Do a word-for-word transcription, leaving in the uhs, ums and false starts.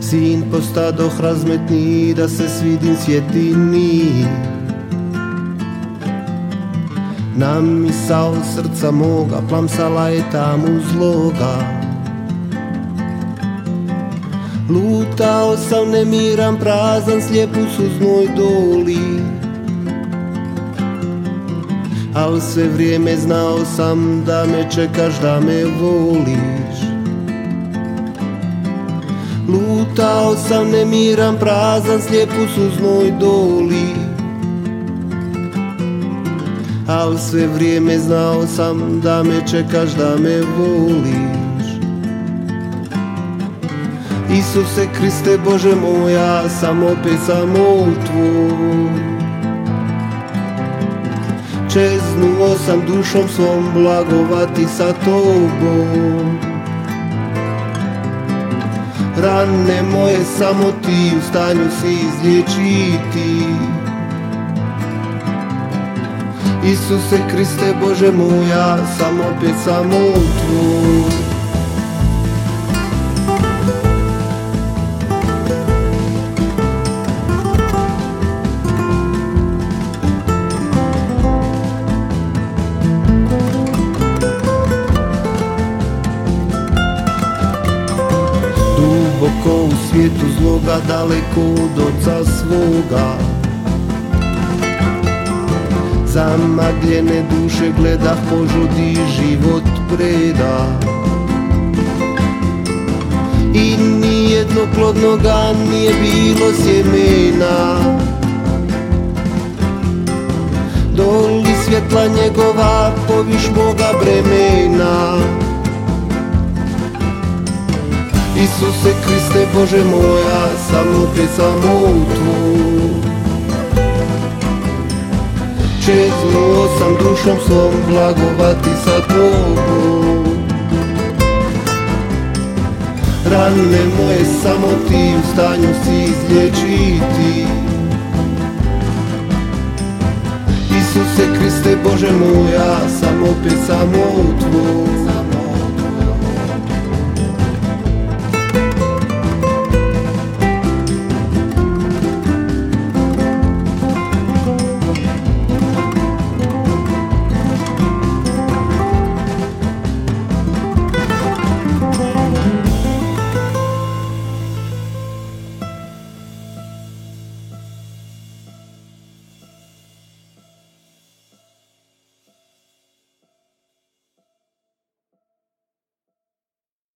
Sin postadoh razmetni, da se svidim sjedini. Na misao srca moga plamsala je tamu zloga. Lutao sam nemiran, prazan, slijep u suznoj doli. Al sve vrijeme znao sam da me čekaš, da me voliš. Lutao sam nemiran, prazan, slijep u suznoj doli. Al sve vrijeme znao sam da me čekaš, da me voliš. Isuse Kriste, Bože moj, ja sam opet samo tvoj. Čeznuo sam dušom svom blagovati sa tobom. Rane moje samo ti u stanju si izliječiti. Isuse Kriste, Bože moj, ja sam opet samo tvoj. Duboko u svijetu zloga, daleko od oca svoga. Zamagljene duše gledah, požudi život preda. I nijednog plodnoga nije bilo sjemena. Doli svjetla njegova, poviš moga bremena. Isuse Kriste, Bože moj, ja sam opet samo tvoj. Čeznuo sam dušom svom blagovati sa tobom. Rane moje samo ti u stanju si izliječiti. Isuse Kriste, Bože moj, ja sam opet samo tvoj.